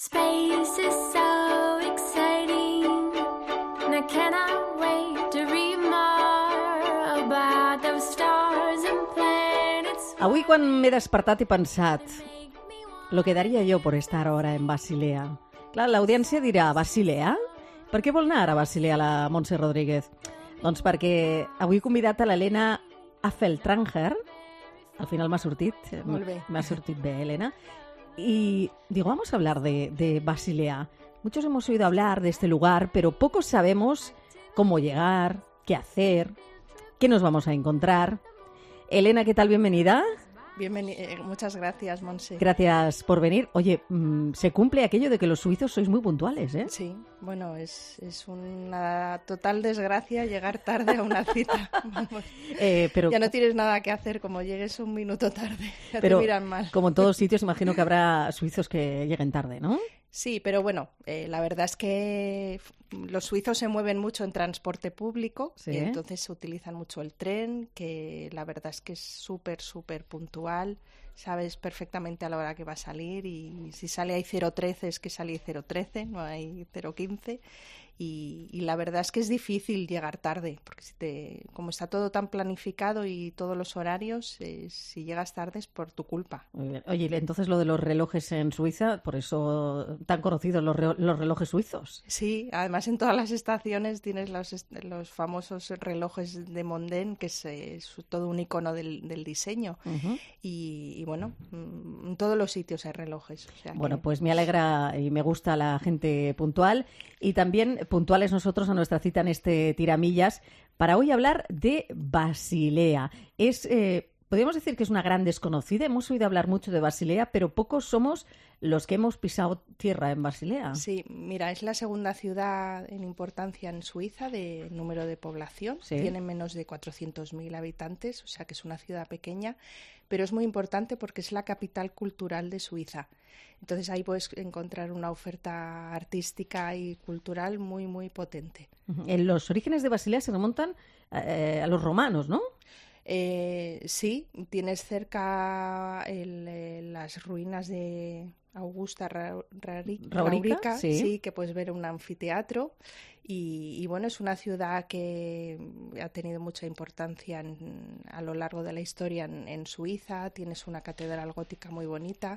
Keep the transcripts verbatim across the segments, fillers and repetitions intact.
Space is so exciting, and I cannot wait to read more about those stars and planets. Avui, quan m'he despertat, he pensat lo que daria jo per estar ara en Basilea. Clar, l'audiència dirà, Basilea? Per què vol anar a Basilea la Montse Rodríguez? Doncs perquè avui he convidat a l'Helena Affeltranger. Al final m'ha sortit. Molt bé. M'ha sortit bé, Helena. Y digo, vamos a hablar de, de Basilea. Muchos hemos oído hablar de este lugar, pero pocos sabemos cómo llegar, qué hacer, qué nos vamos a encontrar. Elena, ¿qué tal? Bienvenida. Bienveni- eh, muchas gracias, Monse. Gracias por venir. Oye, mmm, se cumple aquello de que los suizos sois muy puntuales, ¿eh? Sí, bueno, es, es una total desgracia llegar tarde a una cita. Vamos. Eh, pero, Ya no tienes nada que hacer, como llegues un minuto tarde, ya pero te miran mal. como en todos sitios, imagino que habrá suizos que lleguen tarde, ¿no? Sí, pero bueno, eh, la verdad es que los suizos se mueven mucho en transporte público, Sí. y entonces se utilizan mucho el tren, que la verdad es que es súper, súper puntual, sabes perfectamente a la hora que va a salir, y si sale ahí cero trece es que sale cero trece, no hay cero quince, y, y la verdad es que es difícil llegar tarde, porque si te, como está todo tan planificado y todos los horarios, eh, si llegas tarde es por tu culpa. Muy bien. Oye, entonces lo de los relojes en Suiza, por eso tan conocidos los, re- los relojes suizos. Sí, además en todas las estaciones tienes los, est- los famosos relojes de Mondén, que es, eh, es todo un icono del, del diseño. Ujú. Y, y bueno, mm, en todos los sitios hay relojes. O sea Bueno, que- pues me alegra y me gusta la gente puntual y también puntuales nosotros a nuestra cita en este Tiramillas para hoy hablar de Basilea. Es, eh, podríamos decir que es una gran desconocida. Hemos oído hablar mucho de Basilea, pero pocos somos los que hemos pisado tierra en Basilea. Sí, mira, es la segunda ciudad en importancia en Suiza de número de población. Sí. Tiene menos de cuatrocientos mil habitantes, o sea que es una ciudad pequeña, pero es muy importante porque es la capital cultural de Suiza. Entonces ahí puedes encontrar una oferta artística y cultural muy, muy potente. Ujú. En los orígenes de Basilea se remontan eh, a los romanos, ¿no? Eh, sí, tienes cerca el, eh, las ruinas de Augusta Ra- Rari- Raurica, Raurica, sí. sí, que puedes ver un anfiteatro y, y bueno, es una ciudad que ha tenido mucha importancia en- a lo largo de la historia en, en Suiza. Tienes una catedral gótica muy bonita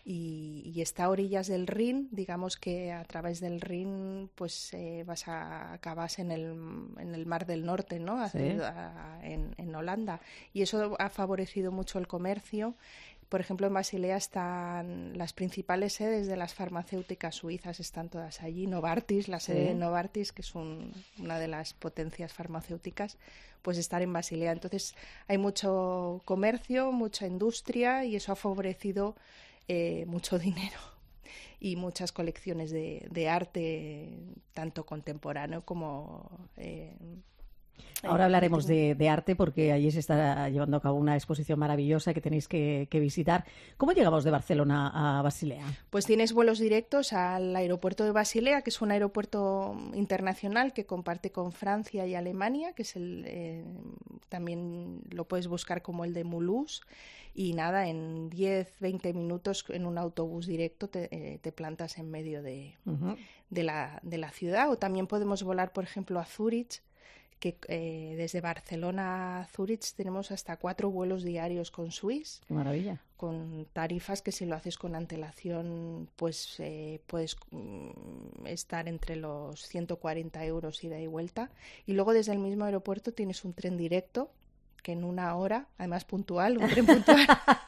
y, y está a orillas del Rin. Digamos que a través del Rin pues eh, vas a acabas en el, en el Mar del Norte, ¿no? A- Sí. a- en, en Holanda, y eso ha favorecido mucho el comercio. Por ejemplo, en Basilea están las principales sedes de las farmacéuticas suizas, están todas allí. Novartis, la sede Sí. de Novartis, que es un- una de las potencias farmacéuticas, pues estar en Basilea. Entonces hay mucho comercio, mucha industria, y eso ha favorecido eh, mucho dinero y muchas colecciones de, de arte, tanto contemporáneo como... eh, Ahora eh, hablaremos antiguo. de, de arte porque allí se está llevando a cabo una exposición maravillosa que tenéis que, que visitar. ¿Cómo llegamos de Barcelona a Basilea? Pues tienes vuelos directos al aeropuerto de Basilea, que es un aeropuerto internacional que comparte con Francia y Alemania, que es el eh, también lo puedes buscar como el de Mulhouse. Y nada, en diez, veinte minutos en un autobús directo te, eh, te plantas en medio de, Ujú. de la, de la ciudad. O también podemos volar, por ejemplo, a Zúrich, que eh, desde Barcelona a Zúrich tenemos hasta cuatro vuelos diarios con Swiss, Qué maravilla. con tarifas que si lo haces con antelación pues eh, puedes mm, estar entre los ciento cuarenta euros ida y vuelta. Y luego desde el mismo aeropuerto tienes un tren directo que en una hora, además puntual, un tren puntual.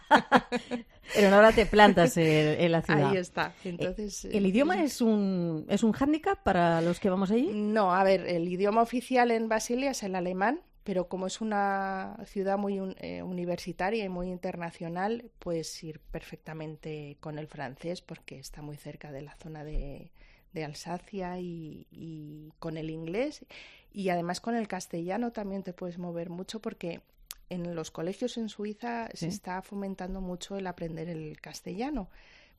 Pero ahora te plantas en, en la ciudad. Ahí está. Entonces, ¿El idioma es un, es un hándicap para los que vamos allí? No, a ver, el idioma oficial en Basilea es el alemán, pero como es una ciudad muy un- eh, universitaria y muy internacional, puedes ir perfectamente con el francés porque está muy cerca de la zona de, de Alsacia, y, y con el inglés, y además con el castellano también te puedes mover mucho porque en los colegios en Suiza Sí. se está fomentando mucho el aprender el castellano.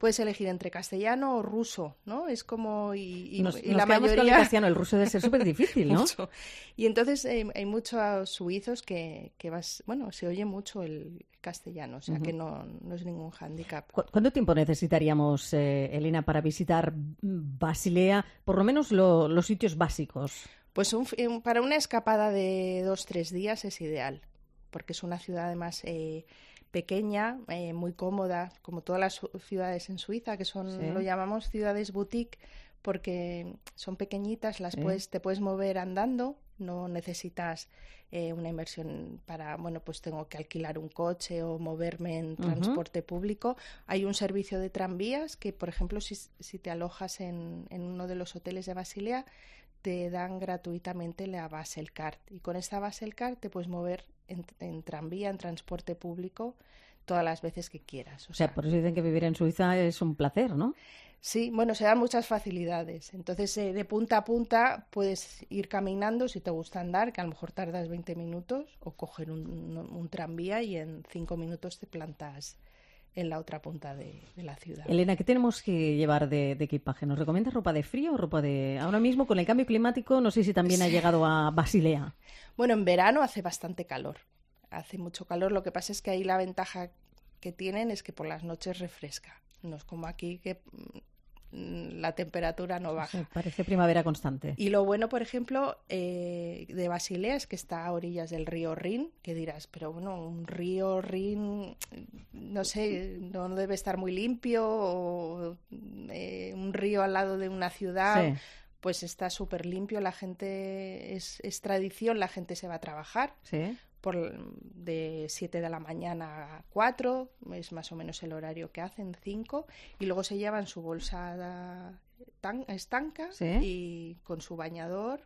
puedes elegir entre castellano o ruso, ¿no? Es como... Y, y, nos, y nos la quedamos mayoría... con el castellano, el ruso debe ser súper difícil, ¿no? Mucho. Y entonces eh, hay muchos suizos que, que vas... Bueno, se oye mucho el castellano, o sea uh-huh. que no, no es ningún hándicap. ¿Cu- ¿Cuánto tiempo necesitaríamos, eh, Elena, para visitar Basilea, por lo menos lo, los sitios básicos? Pues un, para una escapada de dos, tres días es ideal, porque es una ciudad además eh, pequeña, eh, muy cómoda, como todas las ciudades en Suiza, que son, sí. lo llamamos ciudades boutique, porque son pequeñitas, las sí. puedes, te puedes mover andando, no necesitas eh, una inversión para, bueno, pues tengo que alquilar un coche o moverme en uh-huh. transporte público. Hay un servicio de tranvías que, por ejemplo, si, si te alojas en, en uno de los hoteles de Basilea, te dan gratuitamente la Baselcard. Y con esta Baselcard te puedes mover en, en tranvía, en transporte público, todas las veces que quieras. O, o sea, sea, por eso dicen que vivir en Suiza es un placer, ¿no? Sí, bueno, se dan muchas facilidades. Entonces, eh, de punta a punta puedes ir caminando si te gusta andar, que a lo mejor tardas veinte minutos, o coger un, un, un tranvía y en cinco minutos te plantas en la otra punta de, de la ciudad. Elena, ¿qué tenemos que llevar de, de equipaje? ¿Nos recomiendas ropa de frío o ropa de...? Ahora mismo, con el cambio climático, no sé si también sí. ha llegado a Basilea. Bueno, en verano hace bastante calor. Hace mucho calor. Lo que pasa es que ahí la ventaja que tienen es que por las noches refresca. No es como aquí que la temperatura no baja. Sí, parece primavera constante. Y lo bueno, por ejemplo, eh, de Basilea es que está a orillas del río Rin, que dirás, pero bueno, un río Rin, no sé, no debe estar muy limpio, o eh, un río al lado de una ciudad, sí. pues está súper limpio, la gente, es, es tradición, la gente se va a trabajar. Sí. Por, de siete de la mañana a cuatro, es más o menos el horario que hacen, cinco, y luego se llevan su bolsa tan, estanca ¿sí? y con su bañador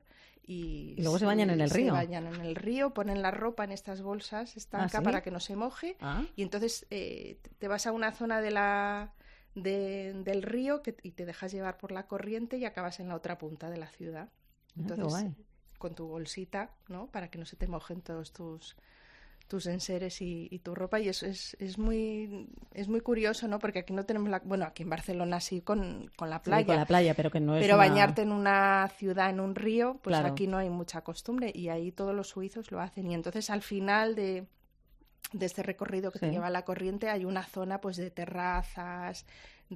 y, y luego se, se bañan en el se río. Se bañan en el río, ponen la ropa en estas bolsas estanca ¿Ah, sí? para que no se moje ¿Ah? y entonces eh, te vas a una zona de la de, del río que, y te dejas llevar por la corriente y acabas en la otra punta de la ciudad. Entonces, ah, con tu bolsita, ¿no? Para que no se te mojen todos tus tus enseres y, y tu ropa, y eso es, es muy es muy curioso, ¿no? Porque aquí no tenemos la... Bueno, aquí en Barcelona sí con, con la playa. Sí, con la playa, pero que no es Pero una... bañarte en una ciudad, en un río, pues claro. aquí no hay mucha costumbre, y ahí todos los suizos lo hacen. Y entonces al final de, de este recorrido que sí. te lleva a la corriente hay una zona pues de terrazas,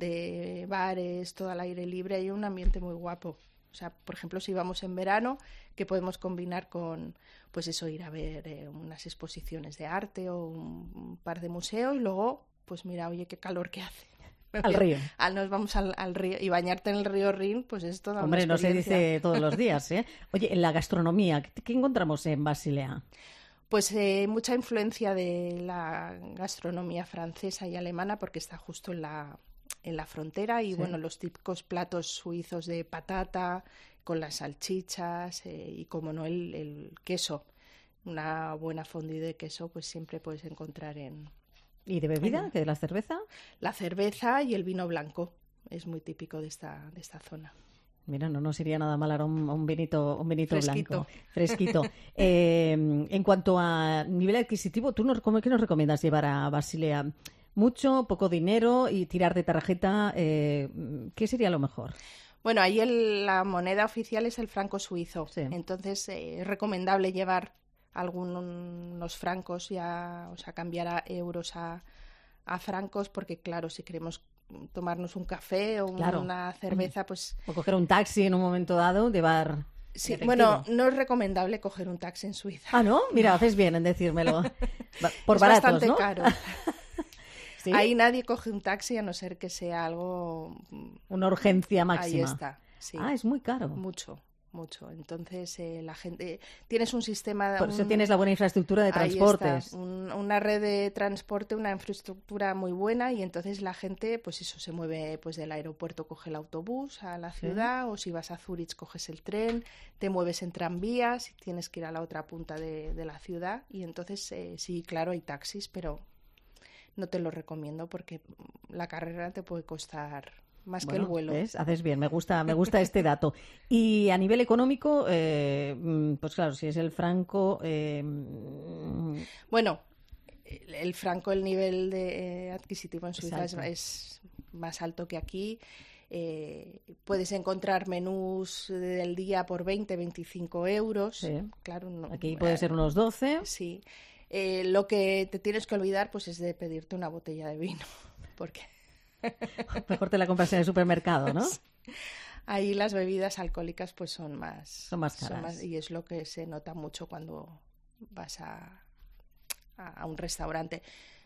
de bares, todo al aire libre, hay un ambiente muy guapo. O sea, por ejemplo, si vamos en verano, que podemos combinar con, pues eso, ir a ver eh, unas exposiciones de arte o un, un par de museos y luego, pues mira, oye, qué calor que hace. Al río. Al, nos vamos al, al río y bañarte en el río Rin, pues es toda Hombre, una experiencia. no se dice todos los días, ¿eh? Oye, en la gastronomía, ¿qué, qué encontramos en Basilea? Pues eh, mucha influencia de la gastronomía francesa y alemana porque está justo en la... en la frontera y sí. bueno, los típicos platos suizos de patata con las salchichas eh, y como no el, el queso, una buena fondue de queso pues siempre puedes encontrar en... ¿Y de bebida? En, ¿Que de la cerveza? La cerveza y el vino blanco es muy típico de esta, de esta zona. Mira, no nos iría nada mal ahora un, un vinito, un vinito fresquito. blanco. Fresquito. eh, en cuanto a nivel adquisitivo, ¿tú nos, ¿qué nos recomiendas llevar a Basilea? Mucho, poco dinero y tirar de tarjeta, eh, ¿qué sería lo mejor? Bueno, ahí el, la moneda oficial es el franco suizo, sí. entonces eh, es recomendable llevar algunos francos, ya, o sea, cambiar a euros a, a francos, porque claro, si queremos tomarnos un café o claro. una cerveza, pues... O coger un taxi en un momento dado, llevar... Sí, bueno, no es recomendable coger un taxi en Suiza. Ah, ¿no? Mira, haces bien en decírmelo. Por es baratos, bastante ¿no? caro. ¿Sí? Ahí nadie coge un taxi a no ser que sea algo... Una urgencia máxima. Ahí está, sí. Ah, es muy caro. Mucho, mucho. Entonces, eh, la gente... Tienes un sistema... Por un... eso tienes la buena infraestructura de transportes. Está, un, una red de transporte, una infraestructura muy buena y entonces la gente, pues eso, se mueve pues del aeropuerto, coge el autobús a la ciudad sí. o si vas a Zúrich coges el tren, te mueves en tranvías y tienes que ir a la otra punta de, de la ciudad y entonces, eh, sí, claro, hay taxis, pero... no te lo recomiendo porque la carrera te puede costar más bueno, que el vuelo. ¿ves? Haces bien, me gusta, me gusta este dato. Y a nivel económico, eh, pues claro, si es el franco... Eh... Bueno, el, el franco, el nivel de, eh, adquisitivo en Suiza es, es más alto que aquí. Eh, puedes encontrar menús del día por veinte, veinticinco euros. Sí. Claro, no, Aquí puede ser unos doce. Sí. Eh, lo que te tienes que olvidar pues es de pedirte una botella de vino, porque mejor te la compras en el supermercado, ¿no? Ahí las bebidas alcohólicas pues son más, son más caras. Son más, y es lo que se nota mucho cuando vas a, a, a un restaurante.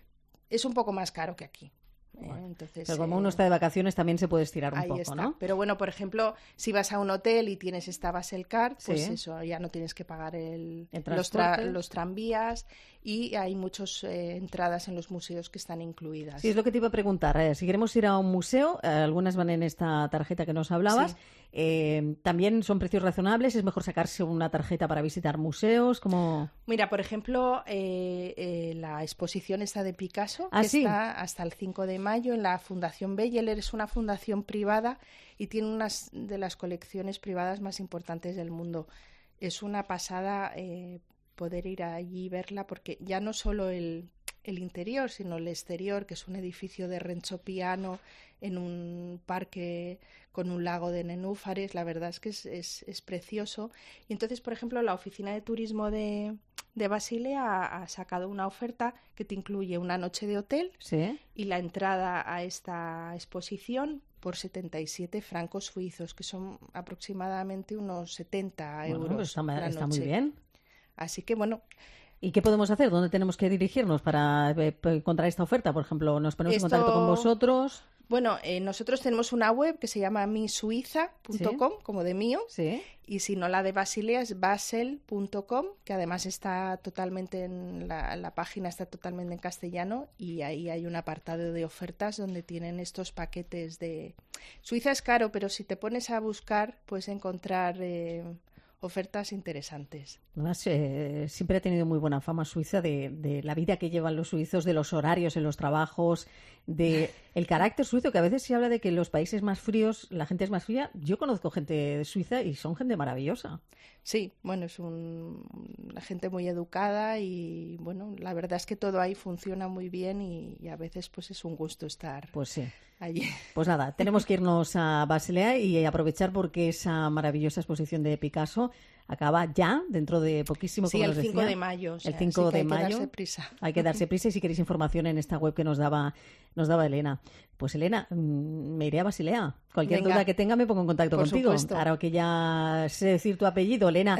Es un poco más caro que aquí. Bueno, ¿eh? Entonces, pero como eh, uno está de vacaciones también se puede estirar un ahí poco, está. ¿no? Pero bueno, por ejemplo, si vas a un hotel y tienes esta Baselcard, pues Sí. eso, ya no tienes que pagar el, El los, tra- transporte. los tranvías, y hay muchas eh, entradas en los museos que están incluidas. Sí, es lo que te iba a preguntar. Eh, si queremos ir a un museo, eh, algunas van en esta tarjeta que nos hablabas. Sí. Eh, también son precios razonables. Es mejor sacarse una tarjeta para visitar museos. Como Mira, por ejemplo, eh, eh, la exposición esta de Picasso, ¿Ah, que sí? está hasta el cinco de mayo en la Fundación Beyeler. Es una fundación privada y tiene una de las colecciones privadas más importantes del mundo. Es una pasada eh, poder ir allí y verla, porque ya no solo el, el interior, sino el exterior, que es un edificio de Renzo Piano en un parque con un lago de nenúfares. La verdad es que es, es, es precioso. Y entonces, por ejemplo, la oficina de turismo de, de Basilea ha, ha sacado una oferta que te incluye una noche de hotel sí. y la entrada a esta exposición por setenta y siete francos suizos, que son aproximadamente unos setenta Bueno, euros. pues está, la está muy noche. bien. Así que bueno, ¿Y qué podemos hacer? ¿Dónde tenemos que dirigirnos para eh, encontrar esta oferta? Por ejemplo, ¿nos ponemos Esto- en contacto con vosotros? bueno, eh, nosotros tenemos una web que se llama mi suiza punto com, Sí. como de mío, Sí. y si no, la de Basilea es basel punto com, que además está totalmente en la, la página está totalmente en castellano, y ahí hay un apartado de ofertas donde tienen estos paquetes de... Suiza es caro, pero si te pones a buscar puedes encontrar eh, ofertas interesantes. Además, eh, siempre ha tenido muy buena fama Suiza de, de la vida que llevan los suizos, de los horarios en los trabajos, de el carácter suizo, que a veces se habla de que en los países más fríos la gente es más fría. Yo conozco gente de Suiza y son gente maravillosa. Sí, bueno, es un, una gente muy educada y bueno, la verdad es que todo ahí funciona muy bien, y, y a veces pues es un gusto estar Pues sí. allí. Pues nada, tenemos que irnos a Basilea y aprovechar porque esa maravillosa exposición de Picasso acaba ya, dentro de poquísimo, Sí, como el nos cinco decía. de mayo. O sea, El cinco sí que de hay mayo. que darse prisa. Hay que darse prisa, y si queréis información en esta web que nos daba, nos daba Elena. Pues Elena, mm, me iré a Basilea. Cualquier Venga. duda que tenga me pongo en contacto Por contigo. supuesto. Ahora que ya sé decir tu apellido, Elena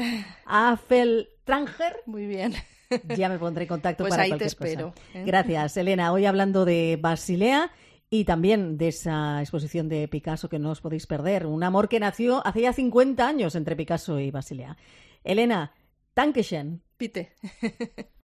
Afeltranger, Muy bien. ya me pondré en contacto Pues para ahí te cualquier espero, cosa. ¿eh? Gracias, Elena. Hoy hablando de Basilea y también de esa exposición de Picasso que no os podéis perder. Un amor que nació hace ya cincuenta años entre Picasso y Basilea. Elena, Dankeschön. Pite.